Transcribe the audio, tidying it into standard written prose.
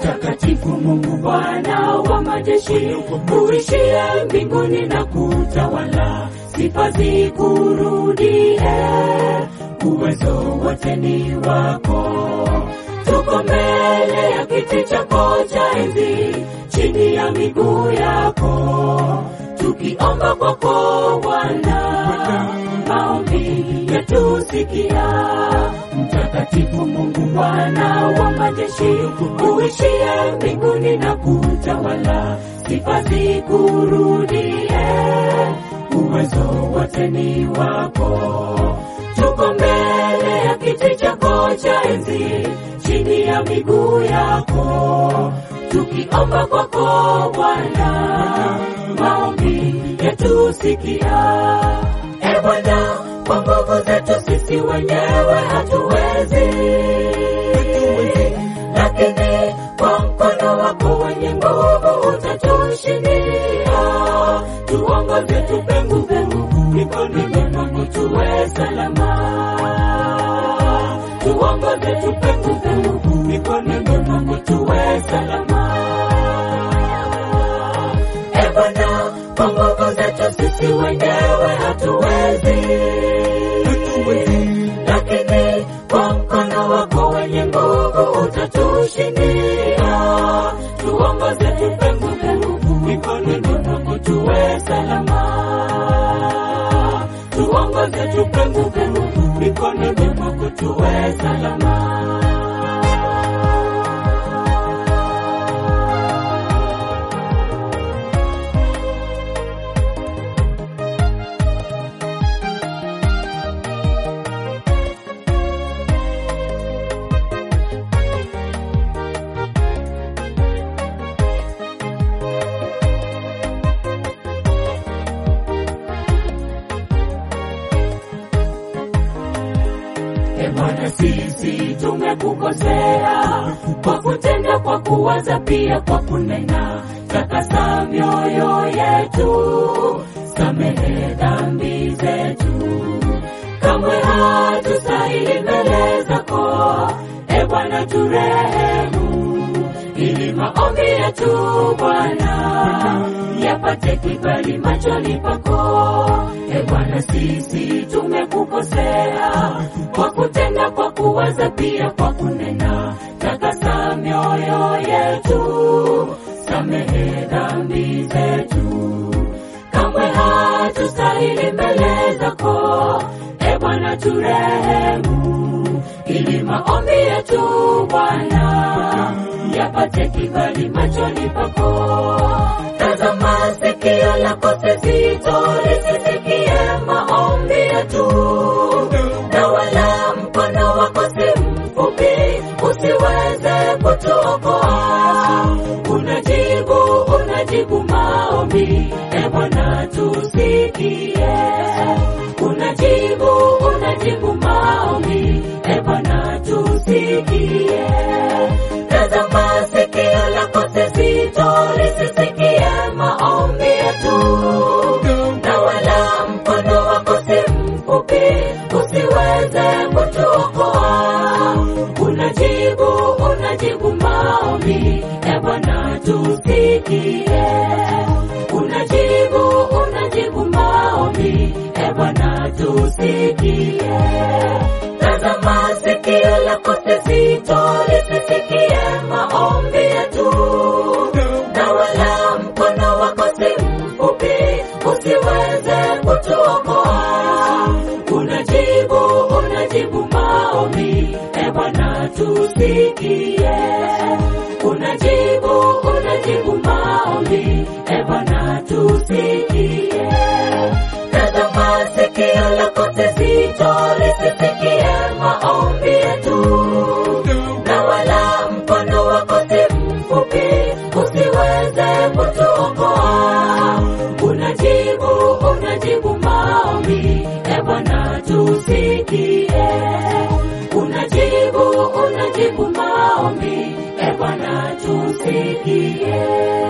Mtakatifu Mungu Bwana wa majeshi, uishie mbinguni na kutawala, sifa zikurudie, uwezo wote ni wako. Tuko mbele ya kiti chako cha enzi, chini ya miguu yako, tukiomba kwako Bwana, maombi yetu sikia. Mtakatifu Mungu Bwana wa majeshi, uishie mbinguni na kutawala, sifa zikurudie, uwezo wote ni wako. Tuko mbele ya kiti chako cha enzi, chini ya miguu yako, tukiomba kwako Bwana, maombi yetu sikia. E Bwana, kwa nguvu zetu sisi wenyewe hatuwezi, lakini kwa mkono wako wenye nguvu utatushindia. Tuongoze, tupe nguvu, mikononi mwako tuwe salama. Tuongoze, tupe nguvu, mikononi mwako tuwe salama. E Bwana, kwa nguvu zetu sisi wenyewe hatuwezi, lakini kwa mkono wako wenye nguvu utatushindia. Tuongoze, tupe nguvu, mikononi mwako tuwe salama. Tuongoze, tupe nguvu, mikononi mwako tuwe salama. E Bwana, sisi tumekukosea kwa kutenda, kwa kuwaza, pia kwa kunena. Takasa mioyo yetu, samehe dhambi zetu. Kamwe hatustahili mbele zako, e Bwana turehemu, ili maombi yetu Bwana yapate kibali machoni pako. E Bwana, sisi tumekukosea kwa kutenda, kwa kuwaza, pia kwa kunena. Takasa mioyo yetu, samehe dhambi zetu. Kamwe hatustahili mbele zako, e Bwana turehemu, ili maombi yetu Bwana yapate kibali machoni pako. Tazama, sikio lako zito lisisikie maombi yetu, na wala mkono wako si mfupi usiweze kutuokoa. Unajibu maombi, e Bwana tusikie. Unajibu maombi, e Bwana tusikie. Tazama, sikio lako zito lisisikie maombi yetu, na wala mkono wako si mfupi usiweze kutuokoa. Unajibu maombi, e Bwana tusikie. Unajibu maombi, e Bwana tusikie. Tazama, sikio lako zito lisisikie maombi yetu, na wala mkono wako si mfupi usiweze kutuokoa. Unajibu maombi, e Bwana tusikie. Unajibu maombi, e Bwana tusikie. Tazama, sikio lako zito lisisikie maombi yetu, na wala mkono wako si mfupi usiweze kutuokoa. Unajibu maombi, e Bwana tusikie. Unajibu maombi, e Bwana tusikie.